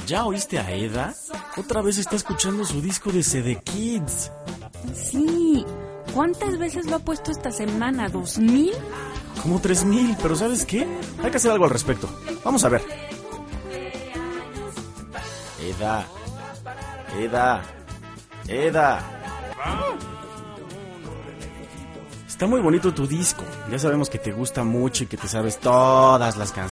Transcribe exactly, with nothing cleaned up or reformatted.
¿Ya oíste a Eda? Otra vez está escuchando su disco de C D Kids. Sí. ¿Cuántas veces lo ha puesto esta semana? ¿Dos mil? Como tres mil, pero ¿sabes qué? Hay que hacer algo al respecto. Vamos a ver. Eda. Eda. Eda. Está muy bonito tu disco. Ya sabemos que te gusta mucho y que te sabes todas las canciones.